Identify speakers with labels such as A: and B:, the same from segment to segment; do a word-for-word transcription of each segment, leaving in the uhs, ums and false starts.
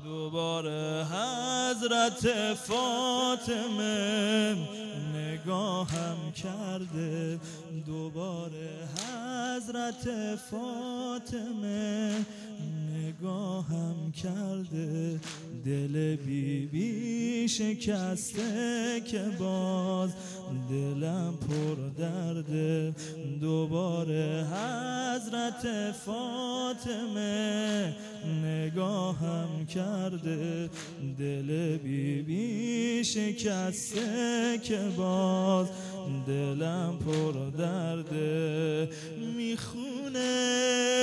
A: دوباره حضرت فاطمه نگاهم کرده، دوباره حضرت فاطمه نگاهم کرده. دل بی بی شکسته که باز دلم پر درده. دوباره حضرت فاطمه نگاهم کرده، دل بی بی شکسته که باز دلم پر درده. میخونه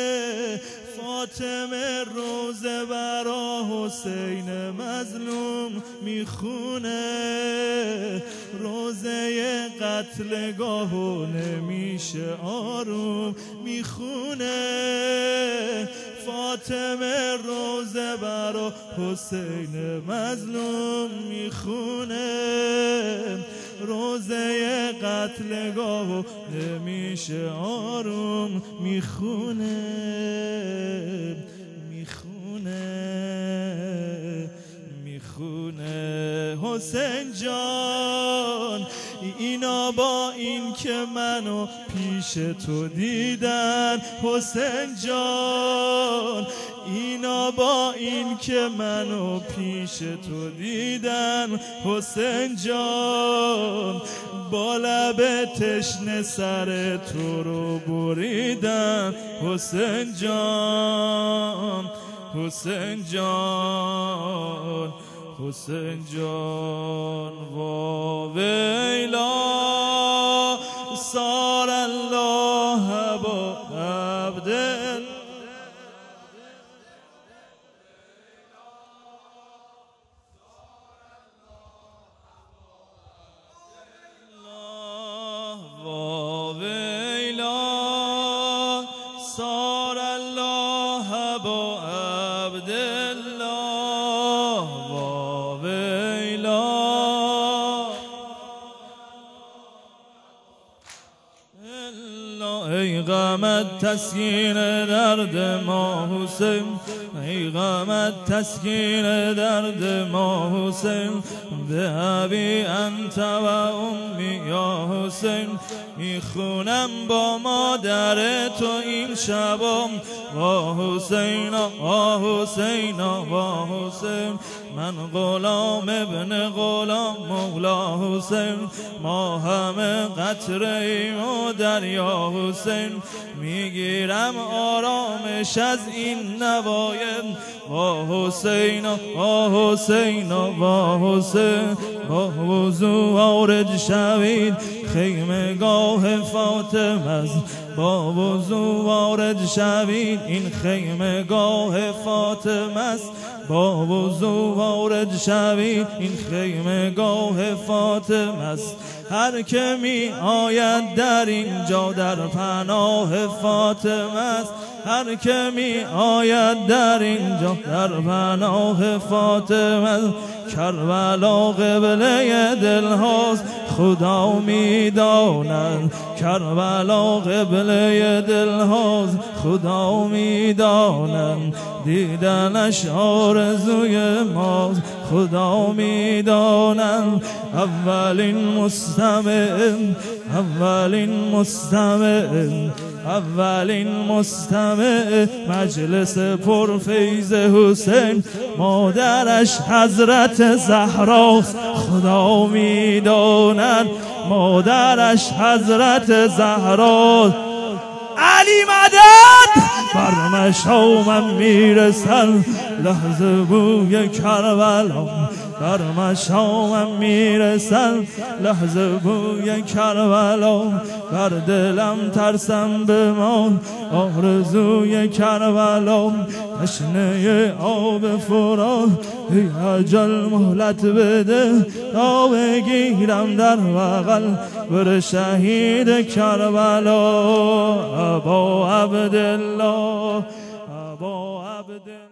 A: فاطمه روزه برا حسین مظلوم، میخونه روزه قتلگاه و نمیشه آروم. میخونه فاطمه روزه برا حسین مظلوم، میخونه روزه قتلگاه و نمیشه آروم. میخونه میخونه میخونه حسین جان اینا با این که منو پیش تو دیدن. حسین جان اینا با این که منو پیش تو دیدن. حسین جان با لب تشنه سر تو رو بریدن. حسین جان حسین جان حسین جان وا ویلا صار الله با عبد وا ویلا صار الله با عبدالله. وا ویلا ای غمت تسکین درد ما حسین، ای غمت تسکین درد ما حسین. به ابی انت و امی یا حسین، میخونم با مادر تو این شبام. وا حسین وا حسین وا حسین، من غلام ابن غلام مولا حسین. ما همه قطره ایم و دریا حسین، میگیرم آرامش از این نوایم. وا حسین وا حسین وا حسین، با وضو وارد شوید خیمگاه فاطمه است. با وضو وارد شوید این خیمگاه فاطمه است. با وضو وارد شوید این خیمگاه فاطمه است. هر که می آید در اینجا در پناه فاطمه است. هر که می آید در اینجا در پناه فاطمه است. کربلا قبله دل هاست خدا می داند. کربلا قبله دل هاست خدا می داند. دیدنش آرزوی ماست خدا می داند. اولین مستمع اولین مستمع اولین مستمع مجلس پرفیض حسین، مادرش حضرت زهراست خدا می داند. مادرش حضرت زهراست. علی مدد بر مشامم میرسن لحظه بوی کربلا. بر مشامم میرسن لحظه بوی کربلا. بر دلم ترسم به ما آرزوی کربلا. تشنه آب فرات ای اجل مهلت بده تا بگیرم در بغل بر شهید کربلا. ابا عبدالله ابا عبدالله.